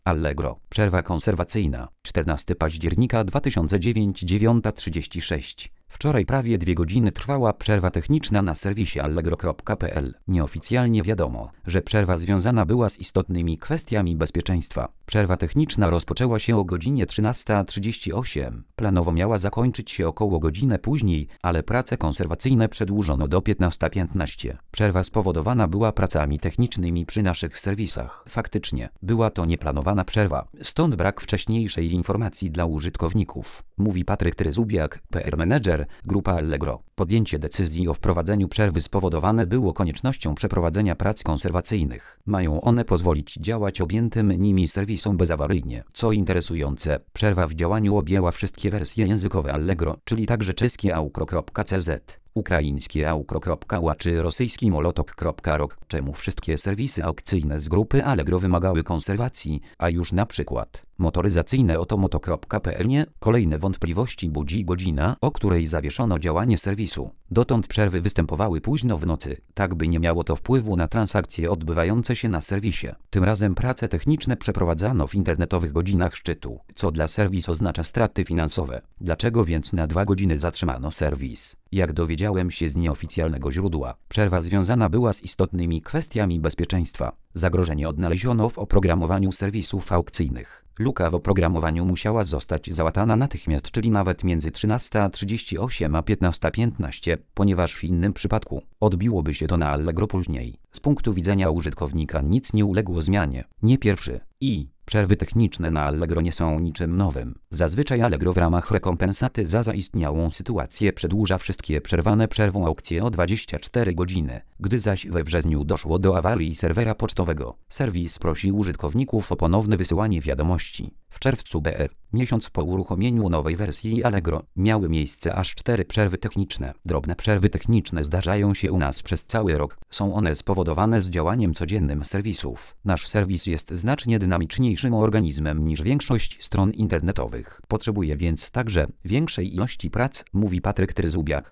Allegro. Przerwa konserwacyjna. 14 października 2009, 9:36. Wczoraj prawie 2 godziny trwała przerwa techniczna na serwisie allegro.pl. Nieoficjalnie wiadomo, że przerwa związana była z istotnymi kwestiami bezpieczeństwa. Przerwa techniczna rozpoczęła się o godzinie 13:38. Planowo miała zakończyć się około godzinę później, ale prace konserwacyjne przedłużono do 15:15. Przerwa spowodowana była pracami technicznymi przy naszych serwisach. Faktycznie, była to nieplanowana przerwa, stąd brak wcześniejszej informacji dla użytkowników, mówi Patryk Tryzubiak, PR Manager, Grupa Allegro. Podjęcie decyzji o wprowadzeniu przerwy spowodowane było koniecznością przeprowadzenia prac konserwacyjnych. Mają one pozwolić działać objętym nimi serwisom bezawaryjnie. Co interesujące, przerwa w działaniu objęła wszystkie wersje językowe Allegro, czyli także czeskie aukro.cz, ukraińskie aukro.ua czy rosyjski molotok.ro, czemu wszystkie serwisy aukcyjne z grupy Allegro wymagały konserwacji, a już na przykład motoryzacyjne otomoto.pl nie. Kolejne wątpliwości budzi godzina, o której zawieszono działanie serwisu. Dotąd przerwy występowały późno w nocy, tak by nie miało to wpływu na transakcje odbywające się na serwisie. Tym razem prace techniczne przeprowadzano w internetowych godzinach szczytu, co dla serwisu oznacza straty finansowe. Dlaczego więc na 2 godziny zatrzymano serwis? Jak dowiedziałem się z nieoficjalnego źródła, przerwa związana była z istotnymi kwestiami bezpieczeństwa. Zagrożenie odnaleziono w oprogramowaniu serwisów aukcyjnych. Luka w oprogramowaniu musiała zostać załatana natychmiast, czyli nawet między 13:38 a 15:15, ponieważ w innym przypadku odbiłoby się to na Allegro później. Z punktu widzenia użytkownika nic nie uległo zmianie. Nie pierwszy przerwy techniczne na Allegro nie są niczym nowym. Zazwyczaj Allegro w ramach rekompensaty za zaistniałą sytuację przedłuża wszystkie przerwane przerwą aukcje o 24 godziny. Gdy zaś we wrześniu doszło do awarii serwera pocztowego, serwis prosi użytkowników o ponowne wysyłanie wiadomości. W czerwcu miesiąc po uruchomieniu nowej wersji Allegro, miały miejsce aż 4 przerwy techniczne. Drobne przerwy techniczne zdarzają się u nas przez cały rok. Są one spowodowane z działaniem codziennym serwisów. Nasz serwis jest znacznie dynamiczniejszym organizmem niż większość stron internetowych. Potrzebuje więc także większej ilości prac, mówi Patryk Tryzubiak.